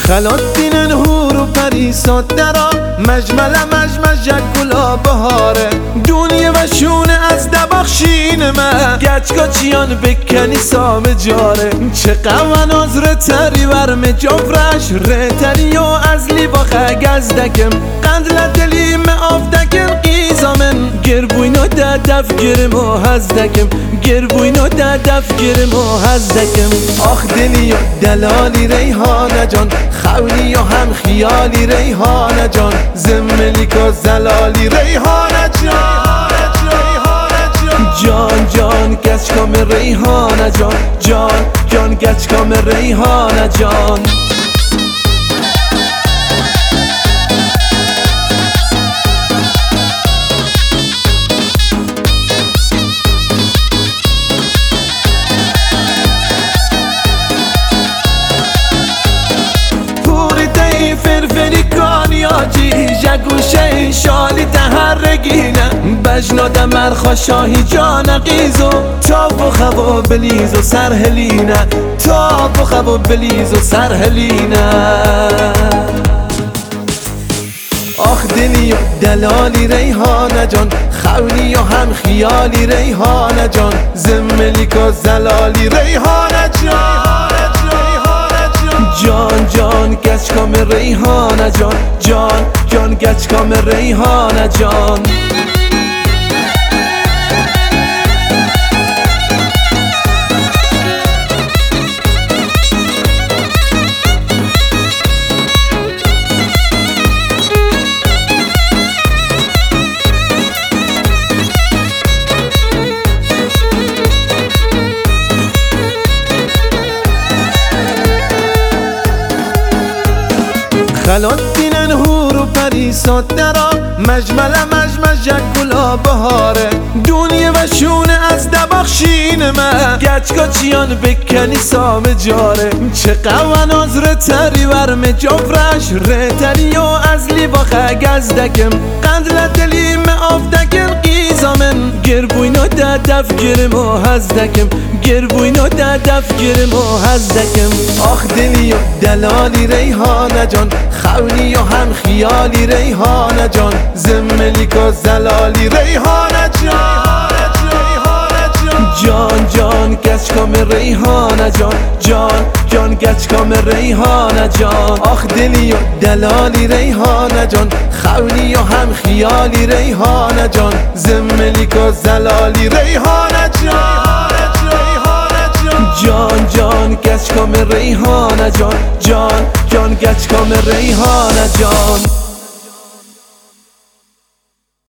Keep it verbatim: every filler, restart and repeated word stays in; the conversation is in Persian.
خلاتینن هور و پریسات درا مجمل مجمج گلا بهاره دونیه و شونه از دباخشین من گچگا چیان بکنی سام جاره چه قواناز رتری ورم جفرش رتری و از لیباخه گزدکم قندل دلیم آفدکم قیزامن گربوینو ده دف گرم و هزدکم گربوینو ده دف گرم و هزدکم آخ دلی و دلالی ریحانه جان خونی و هم خیالی ریحانه جان زملیک و زلالی ریحانه جان جان جان گچکام ریحانه جان جان جان گچکام ریحانه جان فرفری کانیاجی جگوشه شالی تهرگینه بجناد مرخا شاهی جان قیزو تاب و خوا بلیز و سرهلینه تاب و خوا بلیز و سرهلینه آخ دلی و دلالی ریحانه جان خونی و هم خیالی ریحانه جان زملیک و زلالی ریحانه جان جان جان گچکام ریحانه جان جان جان گچکام ریحانه جان خلاتینن هور و پریسات درا مجمل مجمج گلا بهاره دونیه و شونه از دباخشین من گچگا چیان بکنی سام جاره چه قواناز رتری ورم جفرش رتری و از لیباخه گزدکم قندل دلیم آفدکم قیزامن گربوینو ده دف گرم و هزدکم گربوینو ده دف گرم و هزدکم آخ دلی و دلالی ریحانه جان خونی و هم خیالی ریحانه جان زملیک و زلالی ریحانه جان جان جان گچکام ریحانه جان جان جان گچکام ریحانه جان آخ دلی و دلالی ریحانه جان خونی و هم خیالی ریحانه جان زملیک و زلالی ریحانه جان جان جان گچکام ریحانه جان جان جان گچکام ریحانه جان